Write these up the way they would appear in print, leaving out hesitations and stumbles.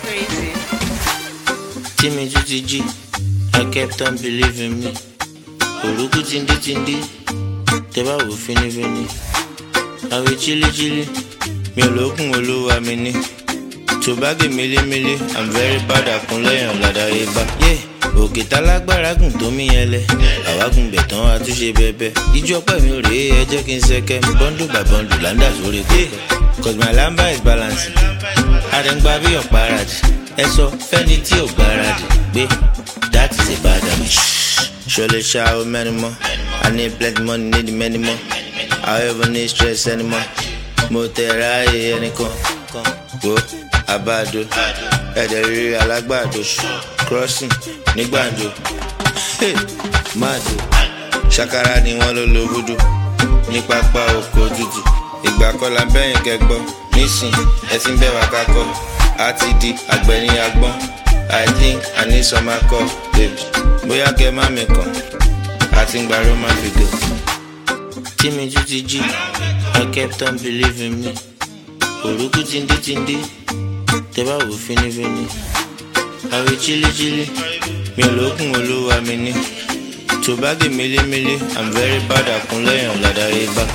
crazy. Timmy G, I kept on believing me. Oruku tindi, teba wo fini. Awe chili, mi olokun olowa mi ni. Tobage mili, I'm very bad at kunleyan lada eba. Yeah, òkè tálágbára gùn tó mi yẹlẹ. Àwa gùn bẹ̀tán àtúnṣe bẹ̀bẹ̀. Ijó ọpẹ́ mi ò rèé ẹ jẹ́ kí n ṣẹ̀kẹ́ mi bọ́ndù by bọ́ndù láńdà sórí kókó. Cause my lamba is balancing. Àdẹ̀ngbà bí ọ̀paradì. Ẹ sọ fẹ́ni tí ò gbáradì gbé. That is a bad habit. Surely shower many more. I need plenty money, need many more. I ever need stress anymore. Mo tẹ̀ra ayé ẹnìkan. Wo abado. Ẹ̀dẹ̀ rírí alágbàdo. Crossing ní gbàǹjo. Hey, Mado. Ṣàkàrà ni wọ́n ló lo voodoo. Ní pápá oko tútù. Ìgbà kọ́lá bẹ́yìn kẹgbọ́. Nísìn ẹ̀sìn bẹ́ẹ̀ wá kákọ́. A ti di àgbẹ̀ ní agbọ́n. I think I need some alcohol, baby. Bóyá kẹ má mi kàn. Àti ń gba Roman figure. Timmy G, I kept on believing me. Oruku tindi, teba wo fini. Awe chili, mi olokun olowa mi ni. Tobage mili, I'm very bad at kunleyan lada eba.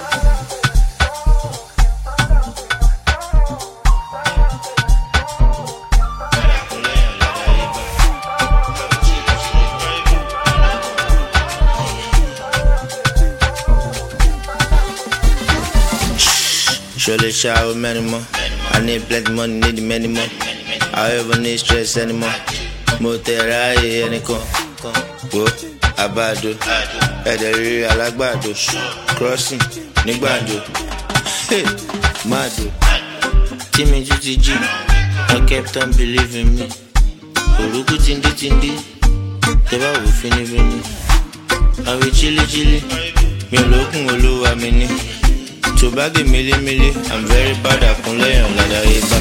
Surely shower many more. I need plenty money, need many more. I ever need stress anymore. Mo tẹ̀ra ayé ẹnìkan. Wo abado. Ẹ̀dẹ̀ rírí alágbàdo. Crossing ní gbàǹjo. Hey, Mado. Timmy G, I kept on believing me. Oruku tindi, teba wo fini. Awe chili, mi olokun olowa mi ni. Tobage mili, I'm very bad at kunleyan lada eba.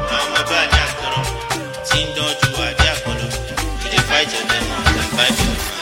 VeggieMusics.com